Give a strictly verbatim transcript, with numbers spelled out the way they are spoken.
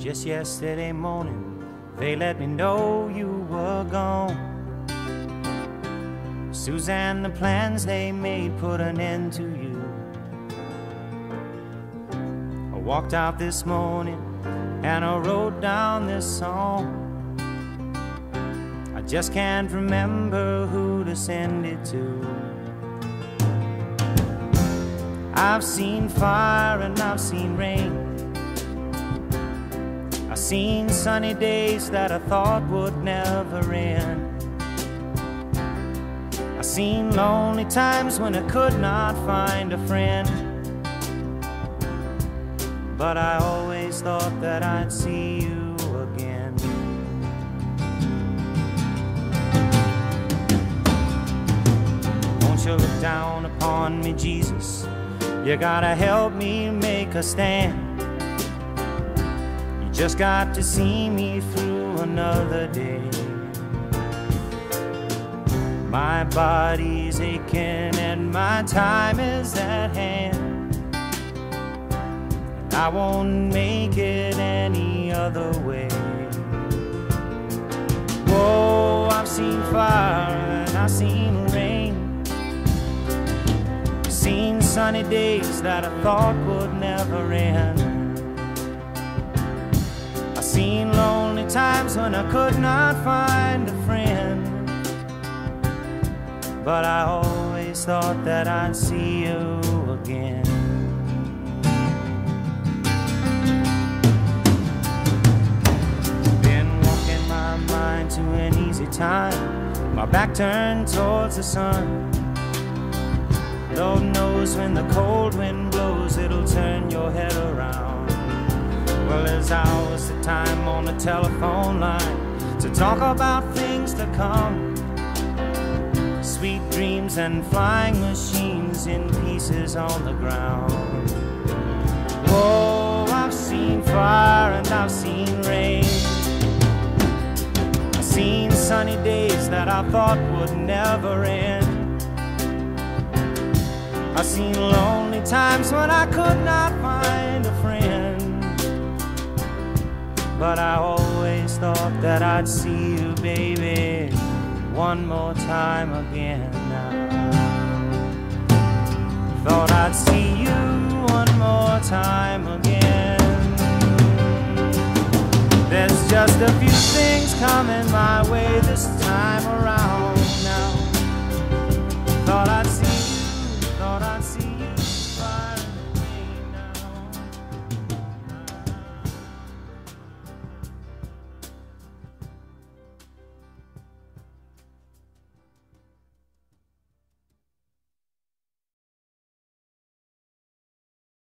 Just yesterday morning, they let me know you were gone. Suzanne, the plans they made put an end to you. I walked out this morning and I wrote down this song. I just can't remember who to send it to. I've seen fire and I've seen rain. I've seen sunny days that I thought would never end. I've seen lonely times when I could not find a friend. But I always thought that I'd see you again. Won't you look down upon me, Jesus? You gotta help me make a stand. You just got to see me through another day. My body's aching and my time is at hand. I won't make it any other way. Whoa, I've seen fire and I've seen rain. I've seen sunny days that I thought would never end. I've seen lonely times when I could not find a friend. But I always thought that I'd see you again. To an easy time, my back turned towards the sun. Lord knows when the cold wind blows, it'll turn your head around. Well, there's hours of time on the telephone line to talk about things to come. Sweet dreams and flying machines in pieces on the ground. Whoa, I've seen fire and I've seen rain. Seen sunny days that I thought would never end. I've seen lonely times when I could not find a friend. But I always thought that I'd see you, baby, one more time again now. Thought I'd see you one more time again. There's just a few things coming my way this time around.